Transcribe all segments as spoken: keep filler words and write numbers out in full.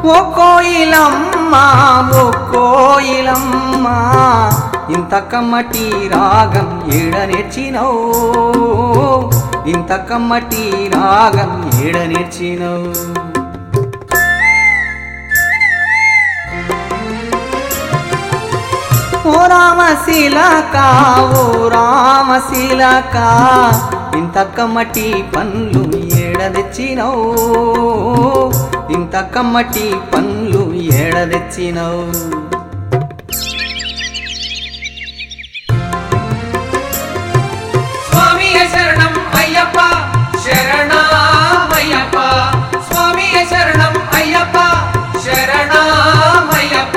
ఓ కోయిలమ్మ ఓ కోయిలమ్మ ఇంత కమ్మటి రాగం ఏడ నేర్చినవు ఇంత కమ్మటి రాగం ఏడ నేర్చినవు ఓ రామశిలక ఓ రామశిలక ఇంత కమ్మటి పండ్లు ఏడ తెచ్చినవు ఇంత కమ్మటి పండ్లు ఏడ తెచ్చినవు స్వామి శరణం అయ్యప్ప శరణమయ్యప్ప స్వామి శరణం అయ్యప్ప శరణమయ్యప్ప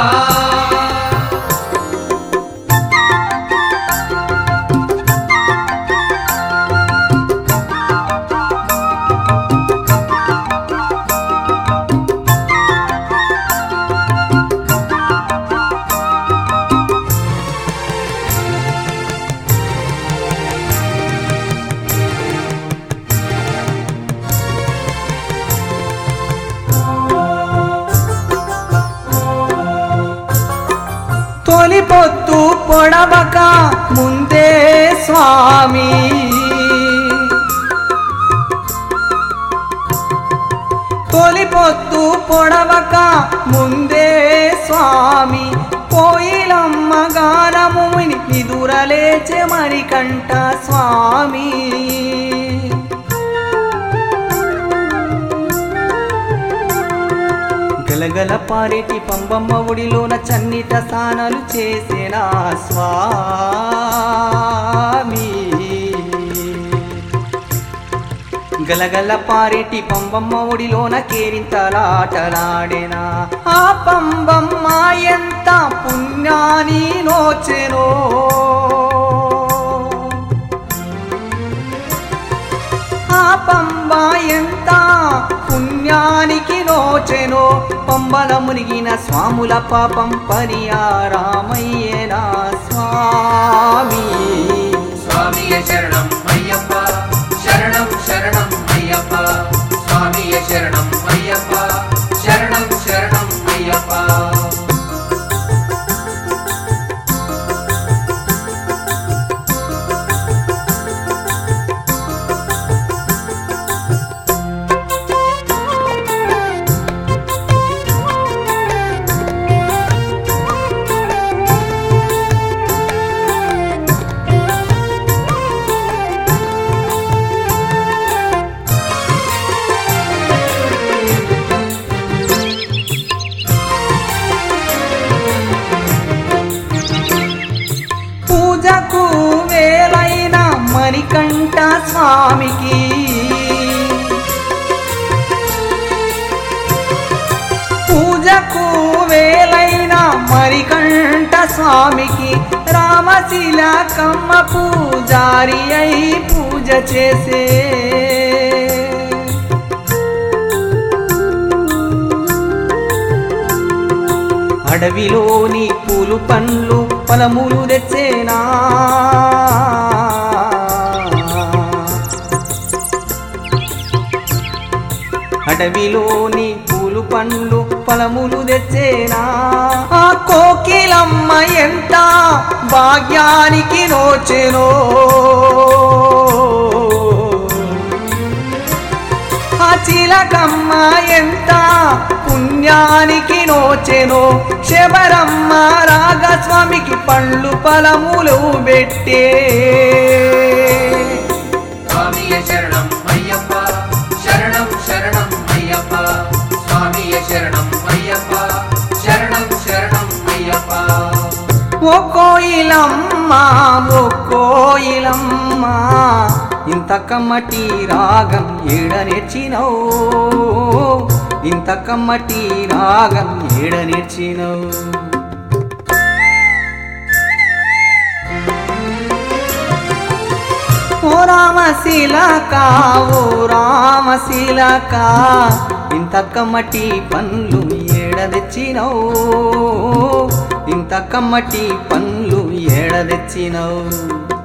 తొలి పొత్తు పొడవక ముందే స్వామి తొలి పొత్తు పొడవక ముందే స్వామి కోయిలమ్మ గానముని నిదురలేచె మణికంఠ స్వామి గలగల పారేటి పంబమ్మ ఒడిలోన చన్నిట స్నానాలు చేసేనా స్వామి గలగల పారేటి పంబమ్మ ఒడిలోన కేరింతలాటలాడేనా ఆ పంబమ్మ ఎంత పుణ్యాని నోచెనో ఆ పంబ ఎంత పుణ్యానికి నోచెనో పంబల మునిగిన స్వాముల పాపం పరిహారమయ్యేనా స్వామి స్వామి శరణం అయ్యప్ప శరణం శరణం అయ్యప్ప స్వామి శరణం అయ్యప్ప శరణం శరణం అయ్యప్ప పూజకు వేలైన మణికంఠ స్వామికి పూజకు వేలైన మణికంఠ స్వామికి రామశిలకమ్మ పూజారి అయి పూజ చేసే అడవిలోని పూలు పండ్లు ఫలములు తెచ్చేనా అడవిలోని పూలు పండ్లు ఫలములు తెచ్చేనా ఆ కోకిలమ్మ ఎంత భాగ్యానికి నోచెనో ఆ చిలకమ్మ ఎంత పుణ్యానికి నోచెనో శబరమ్మ రాగస్వామికి పండ్లు ఫలములు పెట్టే స్వామి శరణం అయ్యప్ప శరణం శరణం అయ్యప్ప స్వామి శరణం అయ్యప్ప శరణం శరణం అయ్యప్ప ఓ కోయిలమ్మ ఓ కోయిలమ్మ ఇంత కమ్మటి రాగం ఏడ నేర్చినవు ఇంత కమ్మటి రాగం ఏడ నేర్చినవు ఓ రామశిలక ఓ రామశిలక ఇంత కమ్మటి పండ్లు ఏడ తెచ్చినవు ఇంత కమ్మటి పండ్లు ఏడ తెచ్చినవు